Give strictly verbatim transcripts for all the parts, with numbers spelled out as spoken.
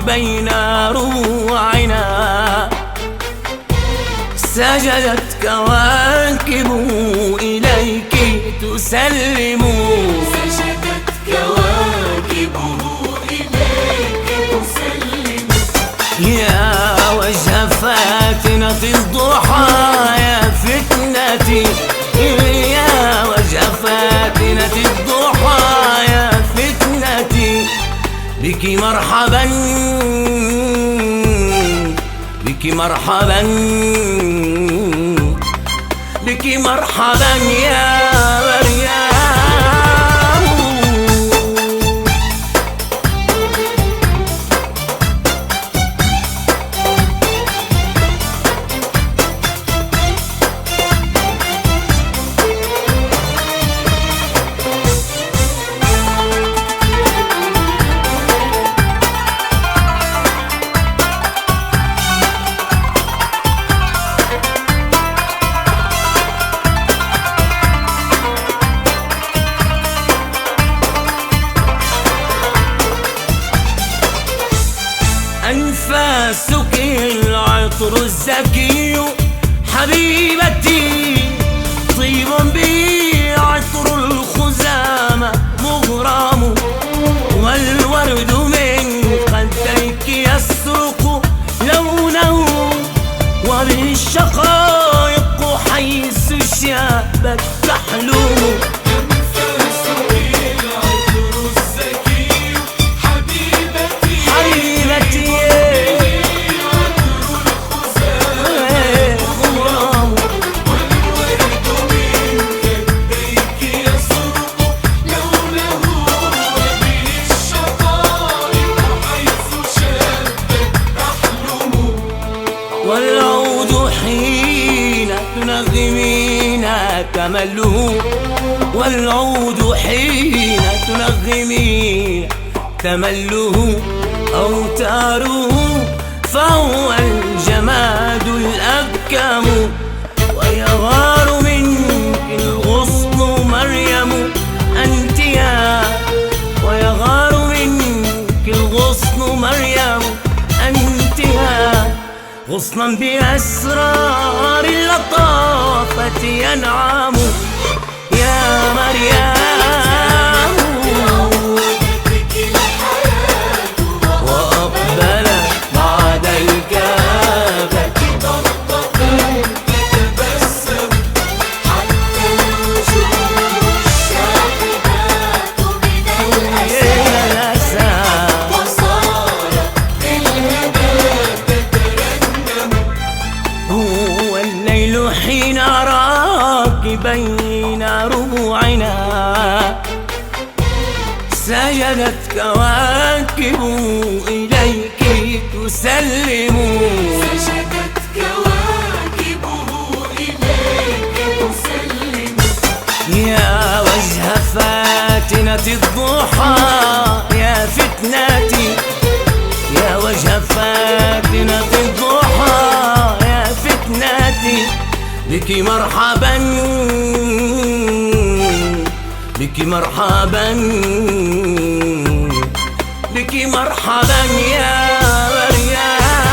بين روعنا، سجدت كواكب إليك تسلم، سجدت كواكب إليك تسلم. يا وجه فاتنة الضحى يا فتنتي، يا وجه فاتنة الضحى يا فتنتي، بك مرحبا بك مرحبا بك مرحبا يا مريم. أنفاسك العطر الزكي حبيبتي، طيب به عطر الخزامى مغرم، والورد من خديك يسرق لونه، وبالشقائق حيث شابت تحلم. والعود حين تنغمين تمله، والعود حين تنغمين تمله، أوتاره فهو الجماد الأبكم، ويغار منك الغصن مريم أنت يا، ويغار منك الغصن مريم أنت يا، غصنا بأسرار اللطافة ينعم يا مريم. وأقبل بعد الكعبة تتبسم، حتى الوجوه الشاحبات من الأسى، وصارت بالهبات تترنم. هو الليل حين أراك بين ربوعنا، سجدت كواكب إليك تسلم، سجدت كواكبه إليك تسلم. يا وجه فاتنة الضحى يا فتنتي، يا وجه فاتنة الضحى يا فتنتي، بك مرحبا بك مرحبا بك مرحبا يا مريم.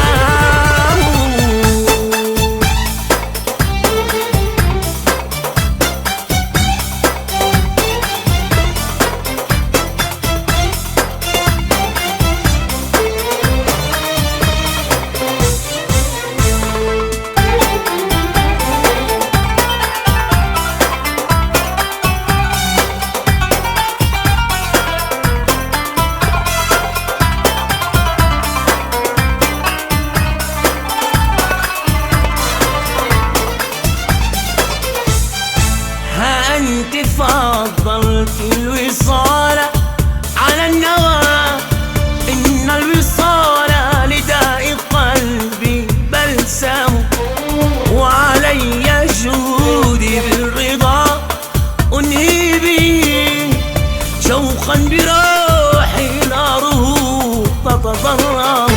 أنت فضلت الوصال على النوى، إن الوصال لداء قلبي بلسم، وعلي جهودي بالرضا أنهي به، شوقا بروحي ناره تتضرم.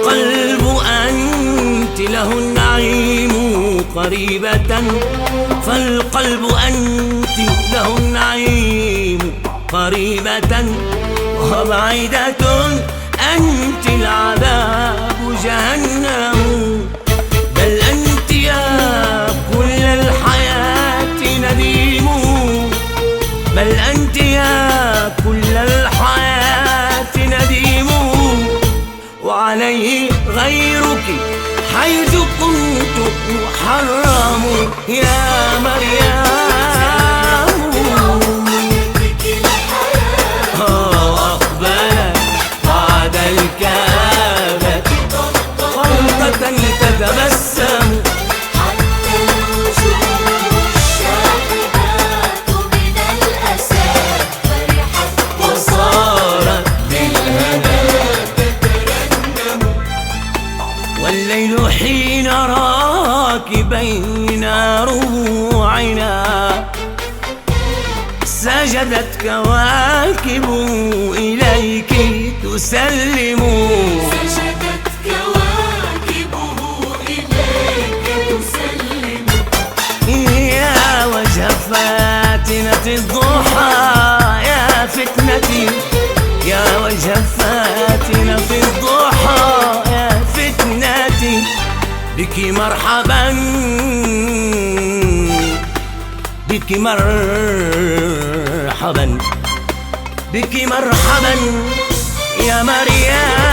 فالقلب أنت له النعيم قريبة، فالقلب أنت له النعيم قريبة، وبعيدة أنت العذاب جهنم. بل أنت يا كل الحياة نديم، بل أنت يا كل الحياة نديم، وعليه غيرك حيث كنت محرم يا مريم. وأقبلت بعد الكآبة غلطة تتبسم، حتى الوجوه الشاحبات من الأسى فرحت وصارت بالهنا والليل حين راك بين روعنا سجدت كواكب إليك تسلم. سجدت كواكبه إليك تسلم. يا وجه فاتنة الضحى يا فتنتي، يا وجه فاتنة الضحى يا فتنتي، بك مرحبا بك مرحبا بك مرحبا يا مريم.